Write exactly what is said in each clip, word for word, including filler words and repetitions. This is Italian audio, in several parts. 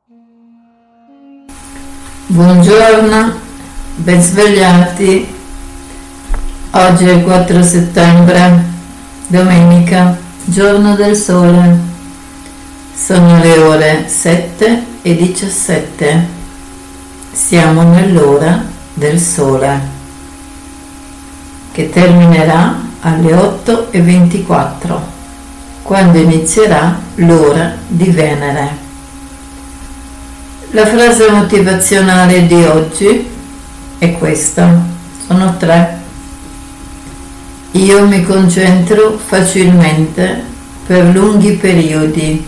Buongiorno, ben svegliati. Oggi è il quattro settembre, domenica, giorno del sole. Sono le ore sette e diciassette. Siamo nell'ora del sole, che terminerà alle otto e ventiquattro, quando inizierà l'ora di Venere. La frase motivazionale di oggi è questa, sono tre. Io mi concentro facilmente per lunghi periodi.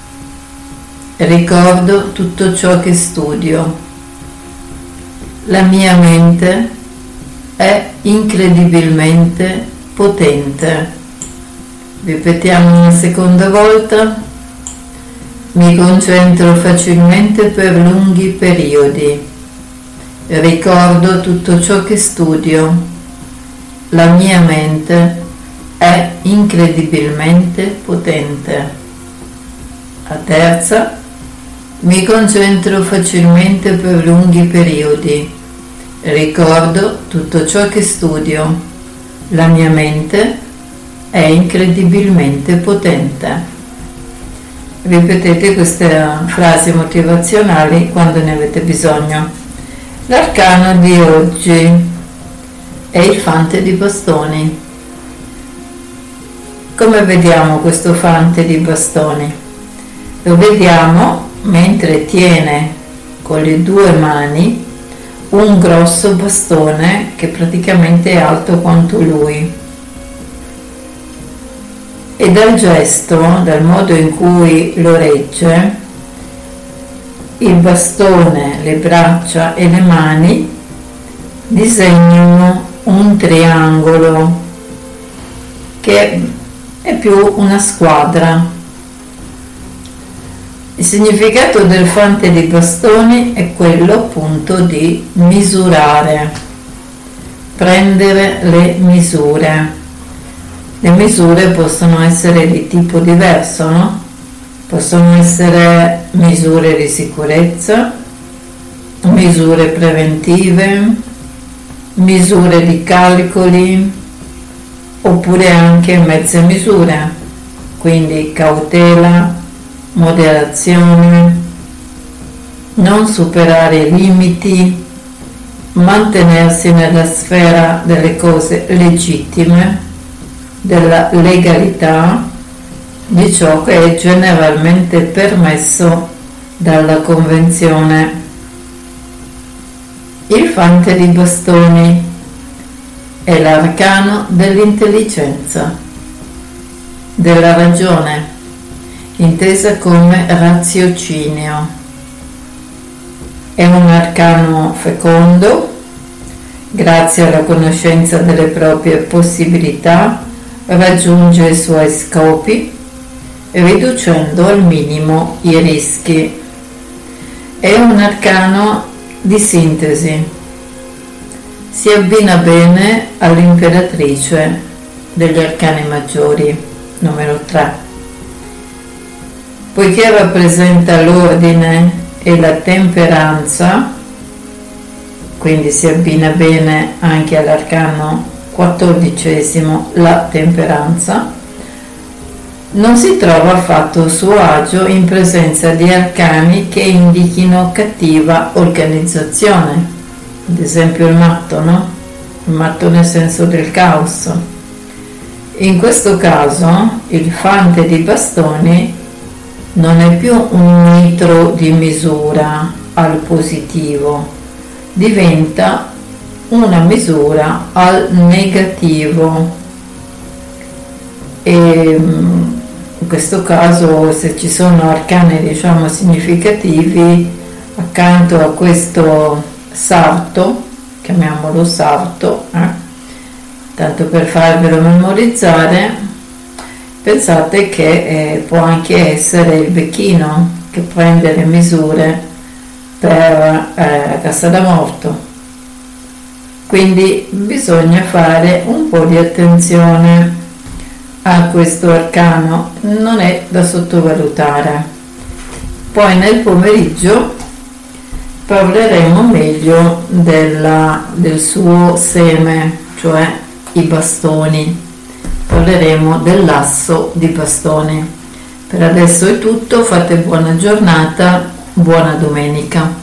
Ricordo tutto ciò che studio. La mia mente è incredibilmente potente. Ripetiamo una seconda volta. Mi concentro facilmente per lunghi periodi. Ricordo tutto ciò che studio. La mia mente è incredibilmente potente. La terza. Mi concentro facilmente per lunghi periodi. Ricordo tutto ciò che studio. La mia mente è incredibilmente potente. Ripetete queste frasi motivazionali quando ne avete bisogno. L'arcano di oggi è il fante di bastoni. Come vediamo questo fante di bastoni? Lo vediamo mentre tiene con le due mani un grosso bastone che praticamente è alto quanto lui. E dal gesto, dal modo in cui lo regge, il bastone, le braccia e le mani disegnano un triangolo che è più una squadra. Il significato del fante di bastoni è quello appunto di misurare, prendere le misure. Le misure possono essere di tipo diverso, no? Possono essere misure di sicurezza, misure preventive, misure di calcoli, oppure anche mezze misure, quindi cautela, moderazione, non superare i limiti, mantenersi nella sfera delle cose legittime, della legalità, di ciò che è generalmente permesso dalla convenzione. Il fante di bastoni è l'arcano dell'intelligenza, della ragione, intesa come raziocinio. È un arcano fecondo, grazie alla conoscenza delle proprie possibilità, raggiunge i suoi scopi, riducendo al minimo i rischi. È un arcano di sintesi. Si abbina bene all'imperatrice degli arcani maggiori, numero tre. Poiché rappresenta l'ordine e la temperanza, quindi si abbina bene anche all'arcano quattordicesimo, la temperanza, non si trova affatto a suo agio in presenza di arcani che indichino cattiva organizzazione, ad esempio il matto, no? Il matto nel senso del caos. In questo caso il fante di bastoni non è più un metro di misura al positivo, diventa una misura al negativo. E in questo caso, se ci sono arcani diciamo significativi, accanto a questo sarto, chiamiamolo sarto, eh, tanto per farvelo memorizzare, pensate che eh, può anche essere il becchino che prende le misure per eh, la cassa da morto. Quindi bisogna fare un po' di attenzione a questo arcano, non è da sottovalutare. Poi nel pomeriggio parleremo meglio della, del suo seme, cioè i bastoni. Parleremo dell'asso di bastoni. Per adesso è tutto, fate buona giornata, buona domenica.